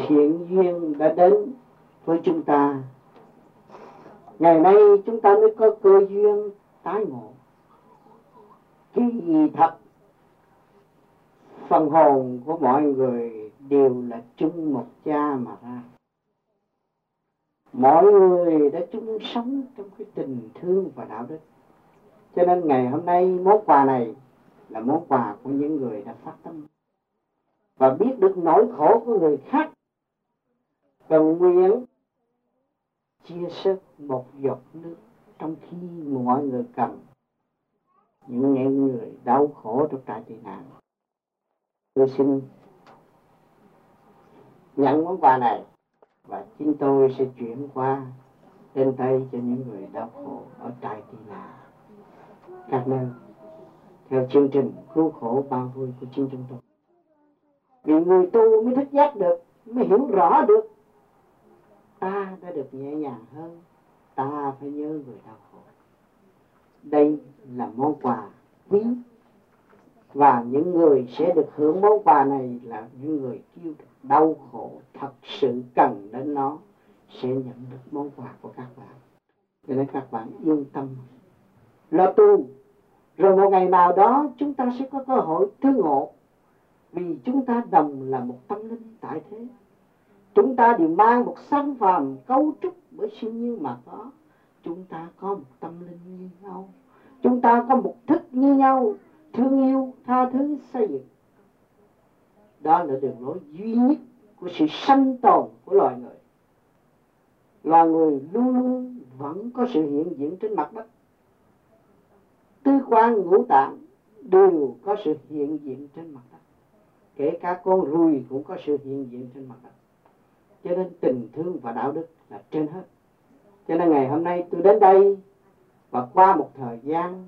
thiện duyên đã đến với chúng ta. Ngày nay chúng ta mới có cơ duyên tái ngộ. Kỳ thật phần hồn của mọi người đều là chung một cha mà ra. Mọi người đã chung sống trong cái tình thương và đạo đức. Cho nên ngày hôm nay món quà này là món quà của những người đã phát tâm và biết được nỗi khổ của người khác và nguyện chia sẻ một giọt nước trong khi mọi người cần. Những người đau khổ trong trại tị nạn, tôi xin nhận món quà này và chính tôi sẽ chuyển qua trên tay cho những người đau khổ ở trại tị nạn các nơi theo chương trình cứu khổ bao vui của chính chúng tôi. Vì người tu mới thức giác được, mới hiểu rõ được ta đã được nhẹ nhàng hơn, ta phải nhớ người đau khổ. Đây là món quà quý và những người sẽ được hưởng món quà này là những người kêu đau khổ thật sự cần đến nó sẽ nhận được món quà của các bạn. Cho nên các bạn yên tâm lo tu, rồi một ngày nào đó chúng ta sẽ có cơ hội tương ngộ. Vì chúng ta đồng là một tâm linh tại thế. Chúng ta đều mang một sáng phàm cấu trúc bởi siêu nhiên mà có. Chúng ta có một tâm linh như nhau. Chúng ta có một thức như nhau, thương yêu, tha thứ, xây dựng. Đó là đường lối duy nhất của sự sanh tồn của loài người. Loài người luôn luôn vẫn có sự hiện diện trên mặt đất. Tứ quan ngũ tạng đều có sự hiện diện trên mặt đất. Kể cả con ruồi cũng có sự hiện diện trên mặt đất. Cho nên tình thương và đạo đức là trên hết. Cho nên ngày hôm nay tôi đến đây và qua một thời gian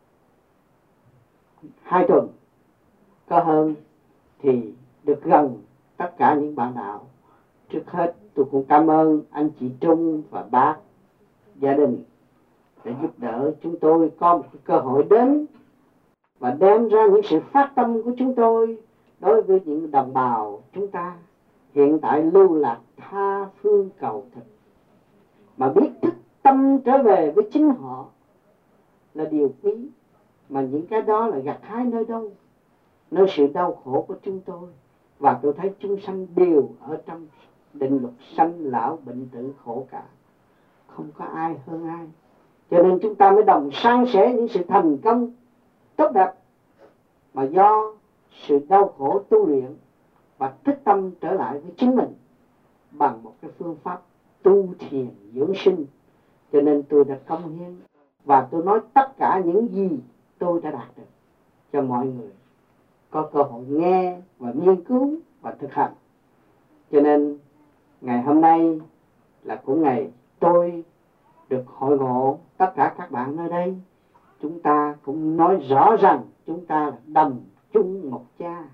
2 tuần có hơn thì được gần tất cả những bạn đạo. Trước hết tôi cũng cảm ơn anh chị Trung và bác, gia đình để giúp đỡ chúng tôi có một cơ hội đến và đem ra những sự phát tâm của chúng tôi đối với những đồng bào chúng ta hiện tại lưu lạc tha phương cầu thực, mà biết thức tâm trở về với chính họ là điều quý. Mà những cái đó là gặt hái nơi đâu? Nơi sự đau khổ của chúng tôi. Và tôi thấy chúng sanh đều ở trong định luật sanh lão bệnh tử khổ cả, không có ai hơn ai. Cho nên chúng ta mới đồng san sẻ những sự thành công tốt đẹp mà do sự đau khổ tu luyện và thức tâm trở lại với chính mình bằng một cái phương pháp tu thiền dưỡng sinh. Cho nên tôi đã cống hiến và tôi nói tất cả những gì tôi đã đạt được cho mọi người có cơ hội nghe và nghiên cứu và thực hành. Cho nên ngày hôm nay là cũng ngày tôi được hội ngộ tất cả các bạn nơi đây. Chúng ta cũng nói rõ rằng chúng ta là đồng chung một cha.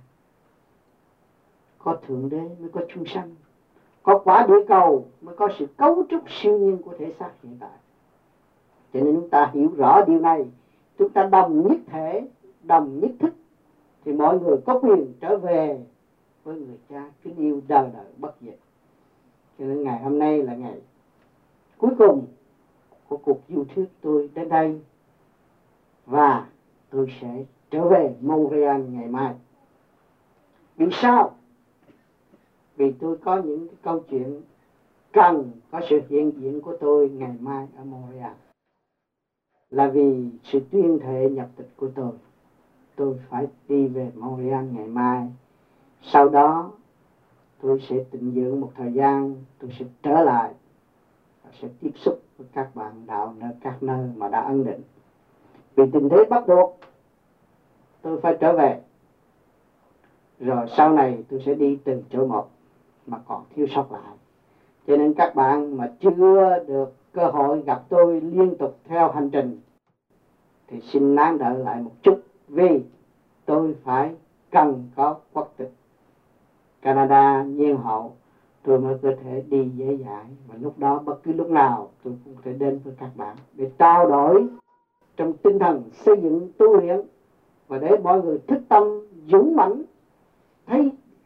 Có Thượng Đế mới có chúng sanh, có quả địa cầu mới có sự cấu trúc siêu nhiên của thể xác hiện tại. Cho nên chúng ta hiểu rõ điều này, chúng ta đồng nhất thể, đồng nhất thức thì mọi người có quyền trở về với người cha kính yêu đời đời bất diệt. Cho nên ngày hôm nay là ngày cuối cùng của cuộc du thuyết tôi đến đây và tôi sẽ trở về Montreal ngày mai. Vì sao? Vì tôi có những cái câu chuyện cần có sự hiện diện của tôi ngày mai ở Montreal. Là vì sự tuyên thệ nhập tịch của tôi phải đi về Montreal ngày mai. Sau đó tôi sẽ tịnh dưỡng một thời gian, tôi sẽ trở lại và sẽ tiếp xúc với các bạn đạo ở các nơi mà đã ấn định. Vì tình thế bắt buộc tôi phải trở về. Rồi sau này tôi sẽ đi từ chỗ một mà còn thiếu sót lại. Cho nên các bạn mà chưa được cơ hội gặp tôi liên tục theo hành trình thì xin nán đợi lại một chút, vì tôi phải cần có quốc tịch Canada nhiên hậu tôi mới có thể đi dễ dãi. Và lúc đó bất cứ lúc nào tôi cũng có thể đến với các bạn để trao đổi trong tinh thần xây dựng tu luyện và để mọi người thức tâm dũng mãnh, thấy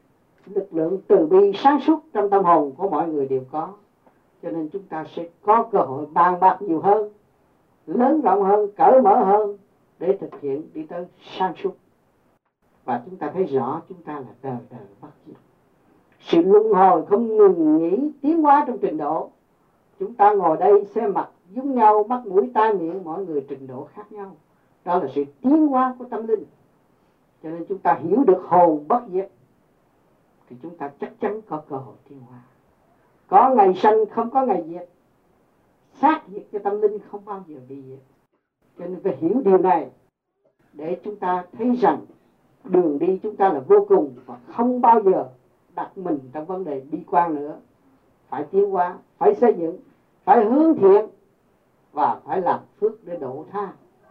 lực lượng từ bi sáng suốt trong tâm hồn của mọi người đều có, cho nên chúng ta sẽ có cơ hội bàn bạc nhiều hơn, lớn rộng hơn, cởi mở hơn để thực hiện đi tới sáng suốt. Và chúng ta thấy rõ chúng ta là đời đời bất diệt, sự luân hồi không ngừng nghỉ tiến hóa trong trình độ. Chúng ta ngồi đây xem mặt giống nhau, mắt mũi tai miệng mỗi người trình độ khác nhau, đó là sự tiến hóa của tâm linh. Cho nên chúng ta hiểu được hồn bất diệt thì chúng ta chắc chắn có cơ hội tiến hóa. Có ngày sanh không có ngày diệt, xác diệt cho tâm linh không bao giờ bị diệt. Cho nên phải hiểu điều này để chúng ta thấy rằng đường đi chúng ta là vô cùng và không bao giờ đặt mình trong vấn đề bi quan nữa. Phải tiến hóa, phải xây dựng, phải hướng thiện và phải làm phước để độ tha.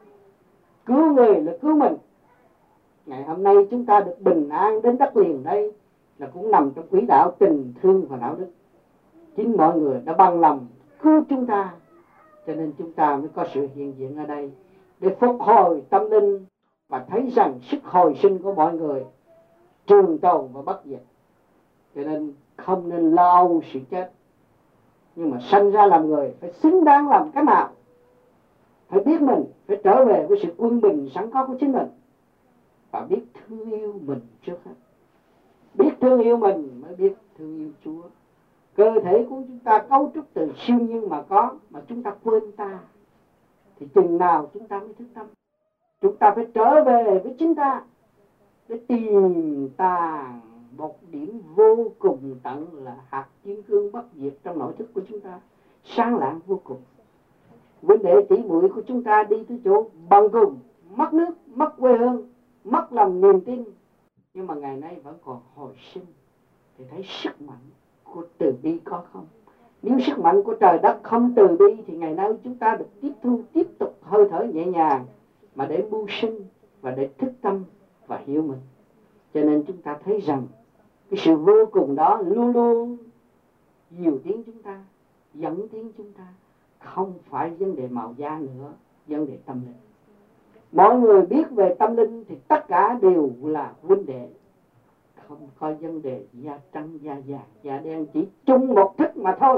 Cứu người là cứu mình. Ngày hôm nay chúng ta được bình an đến đất liền đây là cũng nằm trong quỹ đạo tình thương và đạo đức. Chính mọi người đã bằng lòng cứu chúng ta, cho nên chúng ta mới có sự hiện diện ở đây để phục hồi tâm linh và thấy rằng sức hồi sinh của mọi người trường tồn và bất diệt. Cho nên không nên lo sự chết, nhưng mà sanh ra làm người phải xứng đáng làm cái nào, phải biết mình, phải trở về với sự quân bình sẵn có của chính mình và biết thương yêu mình trước hết. Biết thương yêu mình mới biết thương yêu Chúa. Cơ thể của chúng ta cấu trúc từ siêu nhiên mà có, mà chúng ta quên ta thì chừng nào chúng ta mới thức tâm. Chúng ta phải trở về với chính ta để tìm tàng một điểm vô cùng tận là hạt kim cương bất diệt trong nội thức của chúng ta, sáng lạng vô cùng. Vấn đề tỉ muội của chúng ta đi tới chỗ bằng cùng, mất nước, mất quê hương, mất lòng niềm tin, nhưng mà ngày nay vẫn còn hồi sinh, thì thấy sức mạnh của từ bi có không? Nếu sức mạnh của trời đất không từ bi thì ngày nay chúng ta được tiếp tục hơi thở nhẹ nhàng mà để mưu sinh và để thức tâm và hiểu mình. Cho nên chúng ta thấy rằng cái sự vô cùng đó luôn luôn dìu tiến chúng ta, dẫn tiến chúng ta, không phải vấn đề màu da nữa, vấn đề tâm linh. Mọi người biết về tâm linh thì tất cả đều là huynh đệ, không có vấn đề da trắng, da vàng, da đen, chỉ chung một thức mà thôi.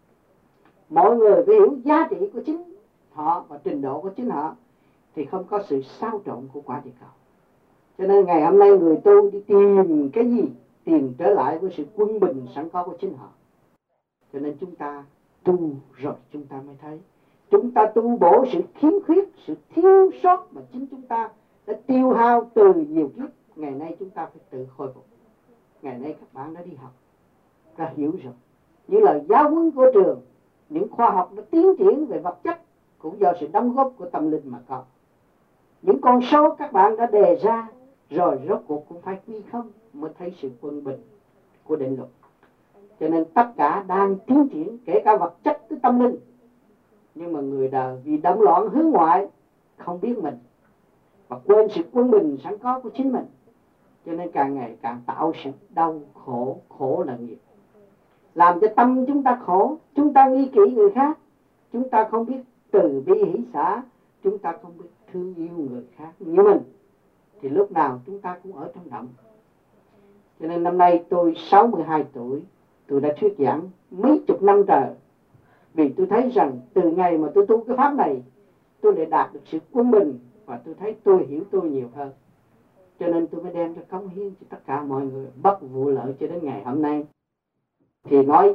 Mọi người phải hiểu giá trị của chính họ và trình độ của chính họ thì không có sự xáo trộn của quả địa cầu. Cho nên ngày hôm nay người tu đi tìm cái gì? Tìm trở lại với sự quân bình sẵn có của chính họ. Cho nên chúng ta tu rồi chúng ta mới thấy. Chúng ta tu bổ sự khiếm khuyết, sự thiếu sót mà chính chúng ta đã tiêu hao từ nhiều kiếp. Ngày nay chúng ta phải tự khôi phục. Ngày nay các bạn đã đi học, đã hiểu rồi. Những lời giáo huấn của trường, những khoa học đã tiến triển về vật chất cũng do sự đóng góp của tâm linh mà có. Những con số các bạn đã đề ra rồi rốt cuộc cũng phải quy không mới thấy sự quân bình của định luật. Cho nên tất cả đang tiến triển, kể cả vật chất tới tâm linh. Nhưng mà người đời vì động loạn hướng ngoại, không biết mình và quên sự quân bình sẵn có của chính mình, cho nên càng ngày càng tạo sự đau khổ. Khổ là nghiệp, làm cho tâm chúng ta khổ. Chúng ta nghi kỵ người khác, chúng ta không biết từ bi hỷ xả, chúng ta không biết thương yêu người khác như mình, thì lúc nào chúng ta cũng ở trong động. Cho nên năm nay tôi 62 tuổi, tôi đã thuyết giảng mấy chục năm trời. Vì tôi thấy rằng từ ngày mà tôi tu cái pháp này, tôi lại đạt được sự quân bình và tôi thấy tôi hiểu tôi nhiều hơn. Cho nên tôi mới đem cho cống hiến cho tất cả mọi người bất vụ lợi cho đến ngày hôm nay. Thì nói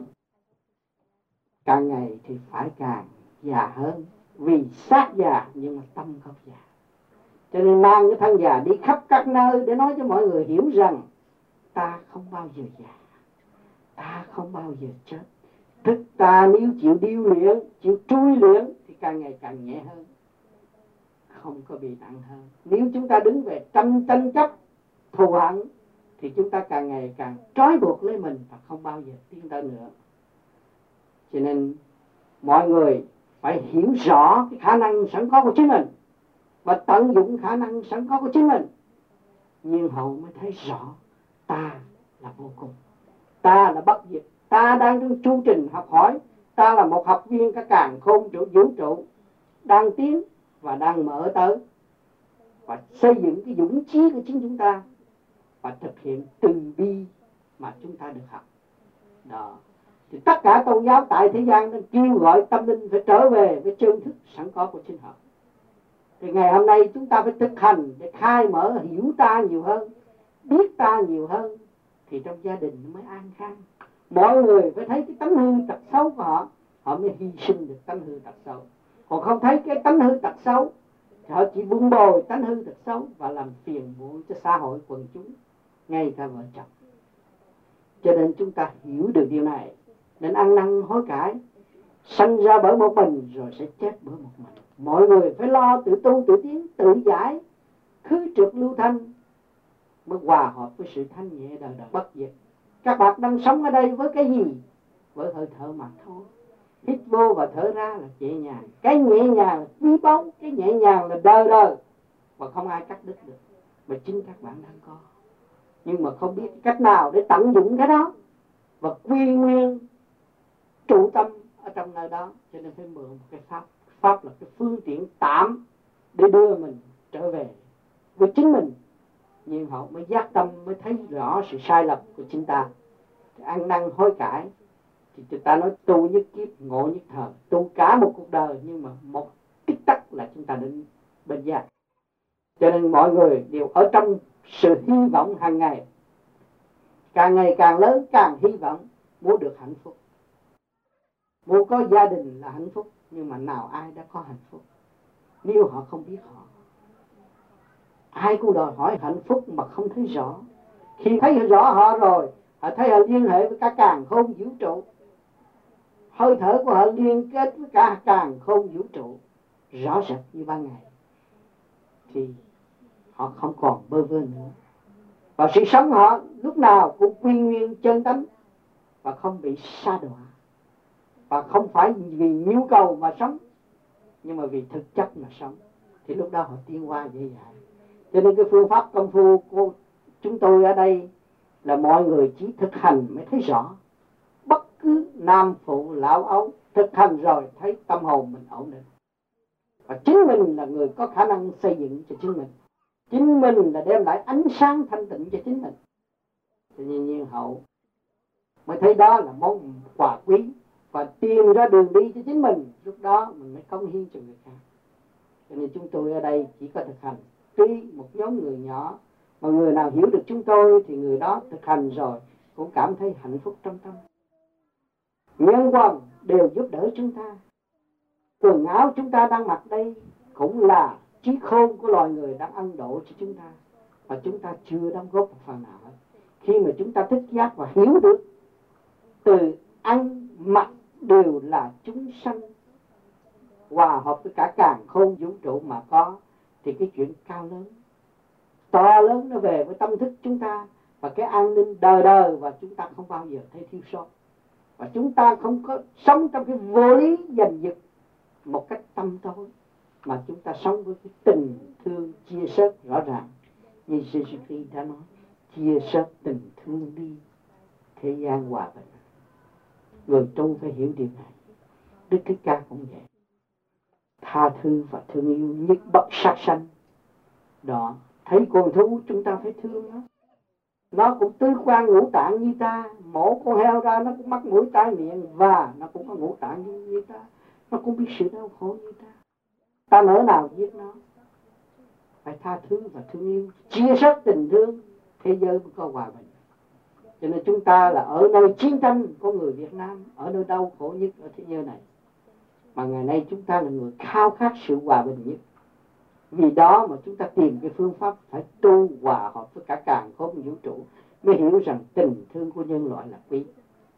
càng ngày thì phải càng già hơn, vì xác già nhưng mà tâm không già. Cho nên mang cái thân già đi khắp các nơi để nói cho mọi người hiểu rằng ta không bao giờ già, ta không bao giờ chết. Thức ta nếu chịu điêu luyện, chịu trui luyện thì càng ngày càng nhẹ hơn, không có bị nặng hơn. Nếu chúng ta đứng về tranh chấp, thù hận thì chúng ta càng ngày càng trói buộc lấy mình và không bao giờ tiến tới nữa. Cho nên mọi người phải hiểu rõ cái khả năng sẵn có của chính mình và tận dụng khả năng sẵn có của chính mình. Nhưng hậu mới thấy rõ ta là vô cùng, ta là bất diệt, ta đang trong chu trình học hỏi, ta là một học viên cả càn khôn vũ trụ đang tiến và đang mở tới và xây dựng cái dũng chí của chính chúng ta và thực hiện từ bi mà chúng ta được học. Đó. Thì tất cả tôn giáo tại thế gian nó kêu gọi tâm linh phải trở về với chân thức sẵn có của chính họ. Thì ngày hôm nay chúng ta phải thực hành để khai mở, hiểu ta nhiều hơn, biết ta nhiều hơn, thì trong gia đình nó mới an khang. Mọi người phải thấy cái tánh hư tật xấu của họ, họ mới hy sinh được tánh hư tật xấu. Còn không thấy cái tánh hư tật xấu thì họ chỉ vun bồi tánh hư tật xấu và làm phiền muộn cho xã hội quần chúng, ngay cả vợ chồng. Cho nên chúng ta hiểu được điều này, nên ăn năn hối cải. Sanh ra bởi một mình rồi sẽ chết bởi một mình. Mọi người phải lo tự tu tự tiến, tự giải, khứ trượt lưu thanh, mới hòa hợp với sự thanh nhẹ đời đời bất diệt. Các bạn đang sống ở đây với cái gì? Với hơi thở mà thôi. Hít vô và thở ra là nhẹ nhàng. Cái nhẹ nhàng là quý báu, cái nhẹ nhàng là đời đời và không ai cắt đứt được, mà chính các bạn đang có. Nhưng mà không biết cách nào để tận dụng cái đó và quy nguyên trụ tâm ở trong nơi đó. Cho nên phải mượn một cái pháp. Pháp là cái phương tiện tạm để đưa mình trở về với chính mình. Nhưng họ mới giác tâm, mới thấy rõ sự sai lầm của chúng ta. Ăn năn hối cải thì chúng ta nói tu nhất kiếp, ngộ nhất thời. Tu cả một cuộc đời, nhưng mà một tích tắc là chúng ta đến bên giác. Cho nên mọi người đều ở trong sự hy vọng hàng ngày. Càng ngày càng lớn càng hy vọng muốn được hạnh phúc, muốn có gia đình là hạnh phúc. Nhưng mà nào ai đã có hạnh phúc nếu họ không biết họ. Ai cũng đòi hỏi hạnh phúc mà không thấy rõ. Khi thấy rõ họ rồi, họ thấy họ liên hệ với cả càn khôn vũ trụ. Hơi thở của họ liên kết với cả càn khôn vũ trụ rõ rệt như ban ngày, thì họ không còn bơ vơ nữa. Và sự sống họ lúc nào cũng quy nguyên chân tánh và không bị sa đọa. Và không phải vì nhu cầu mà sống, nhưng mà vì thực chất mà sống. Thì lúc đó họ tiến hóa dễ dàng. Cho nên cái phương pháp công phu của chúng tôi ở đây là mọi người chỉ thực hành mới thấy rõ. Bất cứ nam phụ lão ấu thực hành rồi thấy tâm hồn mình ổn định. Và chính mình là người có khả năng xây dựng cho chính mình. Chính mình là đem lại ánh sáng thanh tịnh cho chính mình. Tự nhiên hậu mới thấy đó là món quà quý và tìm ra đường đi cho chính mình. Lúc đó mình mới cống hiến cho người khác. Cho nên chúng tôi ở đây chỉ có thực hành. Tuy một nhóm người nhỏ, mà người nào hiểu được chúng tôi thì người đó thực hành rồi cũng cảm thấy hạnh phúc trong tâm. Nhân quần đều giúp đỡ chúng ta. Quần áo chúng ta đang mặc đây cũng là trí khôn của loài người đang ân độ cho chúng ta. Và chúng ta chưa đóng góp một phần nào hết. Khi mà chúng ta thức giác và hiểu được từ ăn mặc đều là chúng sanh hòa hợp với cả càn khôn vũ trụ mà có, thì cái chuyện cao lớn to lớn nó về với tâm thức chúng ta. Và cái an ninh đời đời, và chúng ta không bao giờ thấy thiếu sót. Và chúng ta không có sống trong cái vô lý giành giật một cách tâm tối, mà chúng ta sống với cái tình thương chia sẻ rõ ràng. Như Jesus Christ đã nói, chia sẻ tình thương đi, thế gian hòa bình. Người tu phải hiểu điều này. Đức Thích Ca cũng vậy. Tha thứ và thương yêu nhất bất sát sanh. Đó, thấy con thú chúng ta phải thương nó. Nó cũng tứ quan ngũ tạng như ta. Mổ con heo ra nó cũng mắc mũi tai miệng, và nó cũng có ngũ tạng như ta. Nó cũng biết sự đau khổ như ta. Ta nỡ nào giết nó. Phải tha thứ và thương yêu, chia sẻ tình thương, thế giới mới có hòa bình. Cho nên chúng ta là ở nơi chiến tranh của người Việt Nam, ở nơi đau khổ nhất ở thế giới này. Mà ngày nay chúng ta là người khao khát sự hòa bình nhất. Vì đó mà chúng ta tìm cái phương pháp phải tu hòa hợp với cả càn khôn vũ trụ, mới hiểu rằng tình thương của nhân loại là quý.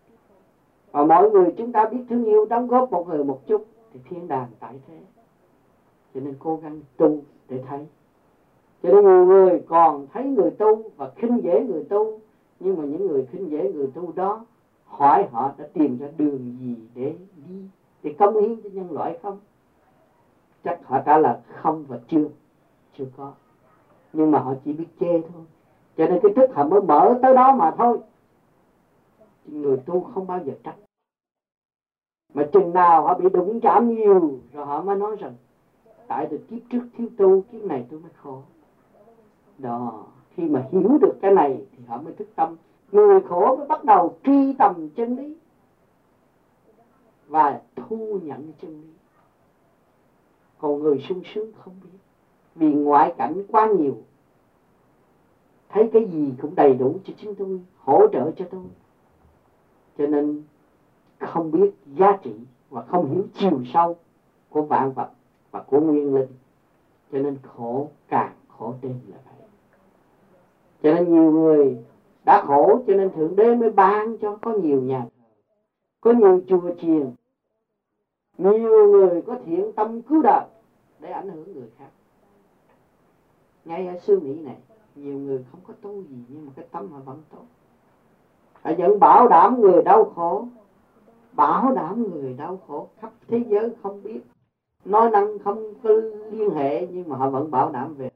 Và mọi người chúng ta biết thương yêu, đóng góp một người một chút thì thiên đàng tại thế. Cho nên cố gắng tu để thấy. Cho nên nhiều người còn thấy người tu và khinh dễ người tu. Nhưng mà những người khinh dễ người tu đó, hỏi họ đã tìm ra đường gì để đi, để cống hiến cho nhân loại không? Chắc họ trả lời không và chưa có. Nhưng mà họ chỉ biết chê thôi. Cho nên cái thức họ mới mở tới đó mà thôi. Người tu không bao giờ trách. Mà chừng nào họ bị đụng chạm nhiều rồi họ mới nói rằng tại từ kiếp trước thiếu tu, kiếp này tôi mới khổ. Đó, khi mà hiểu được cái này thì họ mới thức tâm Người khổ mới bắt đầu truy tầm chân lý và thu nhận chân lý. Còn người sung sướng không biết, vì ngoại cảnh quá nhiều, thấy cái gì cũng đầy đủ cho chính tôi, hỗ trợ cho tôi, cho nên không biết giá trị và không hiểu chiều sâu của vạn vật và của nguyên linh, cho nên khổ càng khổ thêm là vậy. Cho nên nhiều người đã khổ, cho nên Thượng Đế mới ban cho có nhiều nhà thờ, có nhiều chùa chiền, nhiều người có thiện tâm cứu đời để ảnh hưởng người khác. Ngay ở xứ Mỹ này, nhiều người không có tu gì nhưng mà cái tâm họ vẫn tốt. Họ vẫn bảo đảm người đau khổ, bảo đảm người đau khổ khắp thế giới không biết, nói năng không có liên hệ, nhưng mà họ vẫn bảo đảm về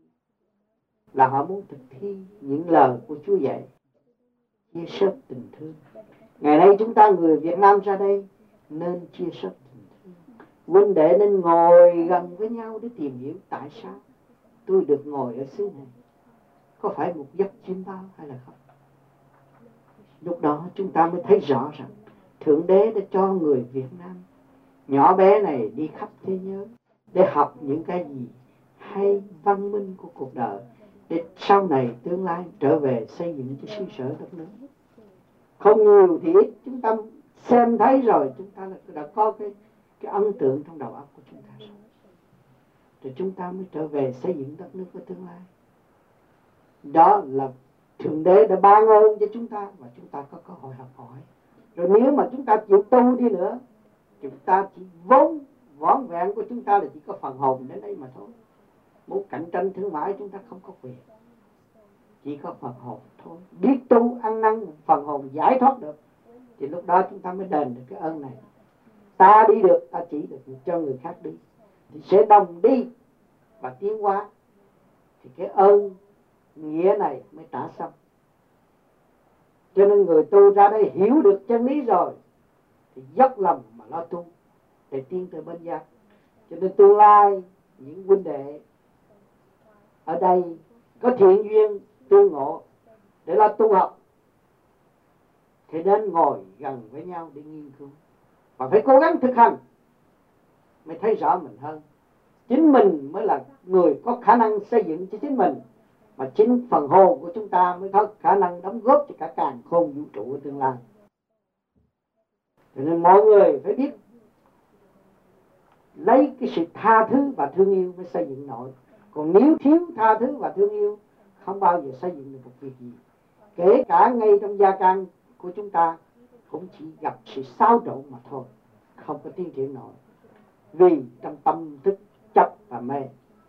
là họ muốn thực thi những lời của Chúa dạy, chia sẻ tình thương. Ngày nay chúng ta người Việt Nam ra đây nên chia sẻ tình thương, huynh đệ nên ngồi gần với nhau để tìm hiểu tại sao tôi được ngồi ở xứ này, có phải một giấc chiêm bao hay là không. Lúc đó chúng ta mới thấy rõ rằng Thượng Đế đã cho người Việt Nam nhỏ bé này đi khắp thế giới để học những cái gì hay, văn minh của cuộc đời, để sau này tương lai trở về xây dựng cho xứ sở đất nước. Không nhiều thì ít, chúng ta xem thấy rồi, chúng ta đã có cái ấn tượng trong đầu óc của chúng ta rồi. Rồi chúng ta mới trở về xây dựng đất nước của tương lai. Đó là Thượng Đế đã ban ơn cho chúng ta và chúng ta có cơ hội học hỏi. Rồi nếu mà chúng ta chịu tu đi nữa, chúng ta chỉ vốn vỏn vẹn của chúng ta là chỉ có phần hồn đến đây mà thôi. Muốn cạnh tranh thương mại chúng ta không có quyền, chỉ có phần hồn thôi. Biết tu ăn năn phần hồn giải thoát được thì lúc đó chúng ta mới đền được cái ơn này. Ta đi được, ta chỉ được cho người khác đi thì sẽ đồng đi và tiến hóa, thì cái ơn nghĩa này mới trả xong. Cho nên người tu ra đây hiểu được chân lý rồi thì dốc lòng mà lo tu để tiến tới bên giác. Cho nên tương lai những huynh đệ ở đây có thiện duyên tương ngộ để lo tu học thì nên ngồi gần với nhau để nghiên cứu và phải cố gắng thực hành mới thấy rõ mình hơn. Chính mình mới là người có khả năng xây dựng cho chính mình, mà chính phần hồn của chúng ta mới có khả năng đóng góp cho cả càn khôn vũ trụ của tương lai. Cho nên mọi người phải biết lấy cái sự tha thứ và thương yêu mới xây dựng nổi. Còn nếu thiếu tha thứ và thương yêu, không bao giờ xây dựng được một việc gì. Kể cả ngay trong gia can của chúng ta cũng chỉ gặp sự xáo trộn mà thôi, không có tiến triển nổi, vì trong tâm thức chấp và mê.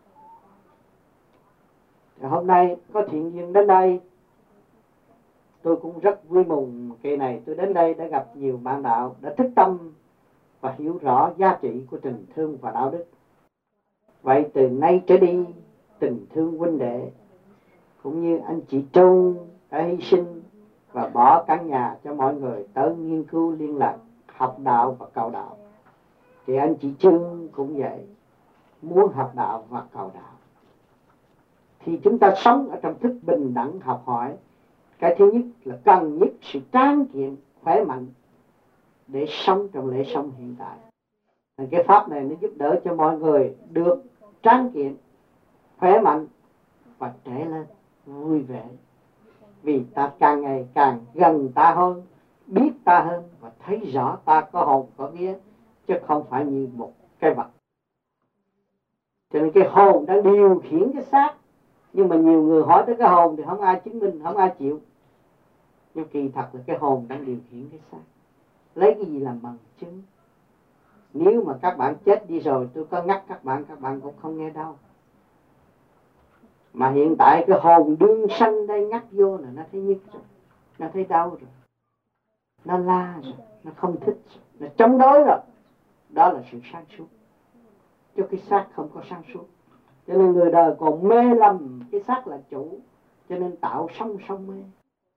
Thì hôm nay có thiện duyên đến đây, tôi cũng rất vui mừng kỳ này tôi đến đây đã gặp nhiều bạn đạo đã thức tâm và hiểu rõ giá trị của tình thương và đạo đức. Vậy từ nay trở đi, tình thương huynh đệ cũng như anh chị Trung đã hy sinh và bỏ căn nhà cho mọi người tới nghiên cứu liên lạc, học đạo và cầu đạo, thì anh chị Trương cũng vậy, muốn học đạo và cầu đạo. Thì chúng ta sống ở trong thức bình đẳng học hỏi. Cái thứ nhất là cần nhất sự tráng kiện, khỏe mạnh để sống trong lễ sống hiện tại. Cái pháp này nó giúp đỡ cho mọi người được tráng kiện, khỏe mạnh và trẻ lên vui vẻ. Vì ta càng ngày càng gần ta hơn, biết ta hơn và thấy rõ ta có hồn có vía, chứ không phải như một cái vật. Cho nên cái hồn đang điều khiển cái xác. Nhưng mà nhiều người hỏi tới cái hồn thì không ai chứng minh, không ai chịu. Nhưng kỳ thật là cái hồn đang điều khiển cái xác. Lấy cái gì làm bằng chứng? Nếu mà các bạn chết đi rồi, tôi có ngắt các bạn cũng không nghe đau. Mà hiện tại cái hồn đương sanh đây ngắt vô là nó thấy nhức rồi, nó thấy đau rồi, nó la rồi, nó không thích rồi, nó chống đối rồi. Đó là sự sáng suốt, chứ cái xác không có sáng suốt. Cho nên người đời còn mê lầm cái xác là chủ, cho nên tạo song mê.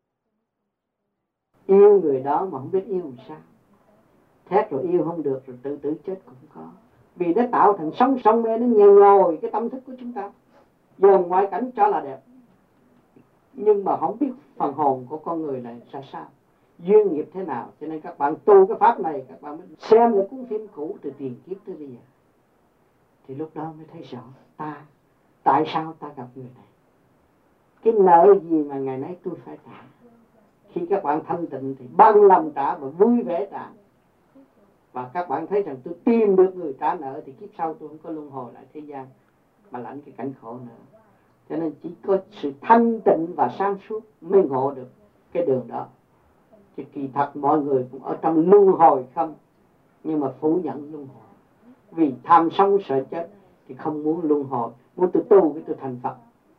Yêu người đó mà không biết yêu làm sao, thét rồi yêu không được rồi tự tử chết cũng có. Vì nó tạo thành song mê, nó nhồi cái tâm thức của chúng ta. Dồn ngoại cảnh cho là đẹp, nhưng mà không biết phần hồn của con người là ra sao, duyên nghiệp thế nào. Cho nên các bạn tu cái pháp này, các bạn mới xem những cuốn phim cũ từ tiền kiếp tới bây giờ, thì lúc đó mới thấy rõ ta tại sao ta gặp người này, cái nợ gì mà ngày nay tôi phải trả. Khi các bạn thanh tịnh thì bằng lòng trả và vui vẻ trả. Và các bạn thấy rằng tôi tìm được người trả nợ thì kiếp sau tôi không có luân hồi lại thế gian mà lãnh cái cảnh khổ nữa. Cho nên chỉ có sự thanh tịnh và sáng suốt mới ngộ được cái đường đó. Chứ kỳ thật mọi người cũng ở trong luân hồi không, nhưng mà phủ nhận luân hồi. Vì tham sống sợ chết thì không muốn luân hồi. Muốn tôi tu cái tôi thành Phật,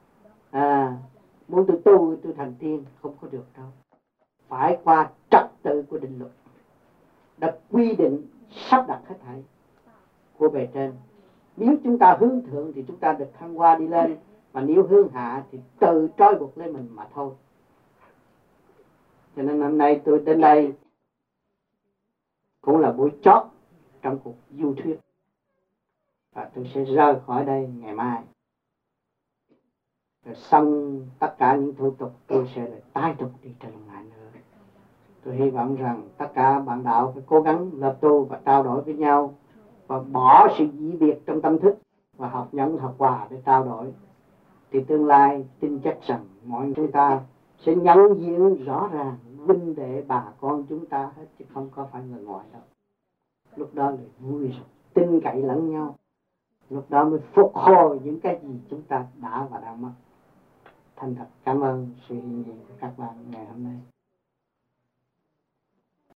muốn tôi tu cái tôi thành tiên, không có được đâu. Phải qua trật tự của định luật đã quy định sắp đặt hết thảy của bề trên. Nếu chúng ta hướng thượng thì chúng ta được thăng hoa đi lên, mà nếu hướng hạ thì tự trói buộc lấy mình mà thôi. Cho nên hôm nay tôi đến đây cũng là buổi chót trong cuộc du thuyết, và tôi sẽ rời khỏi đây ngày mai. Rồi xong tất cả những thủ tục tôi sẽ lại tái tục đi trở lại nữa. Tôi hy vọng rằng tất cả bạn đạo phải cố gắng lập tu và trao đổi với nhau, và bỏ sự dị biệt trong tâm thức và học nhẫn học hòa để trao đổi. Thì tương lai tin chắc rằng mọi chúng ta sẽ nhận diện rõ ràng huynh đệ bà con chúng ta hết, chứ không có phải người ngoài đâu. Lúc đó là vui rồi, tin cậy lẫn nhau. Lúc đó mới phục hồi những cái gì chúng ta đã và đang mất. Thành thật cảm ơn sự hiện diện của các bạn ngày hôm nay.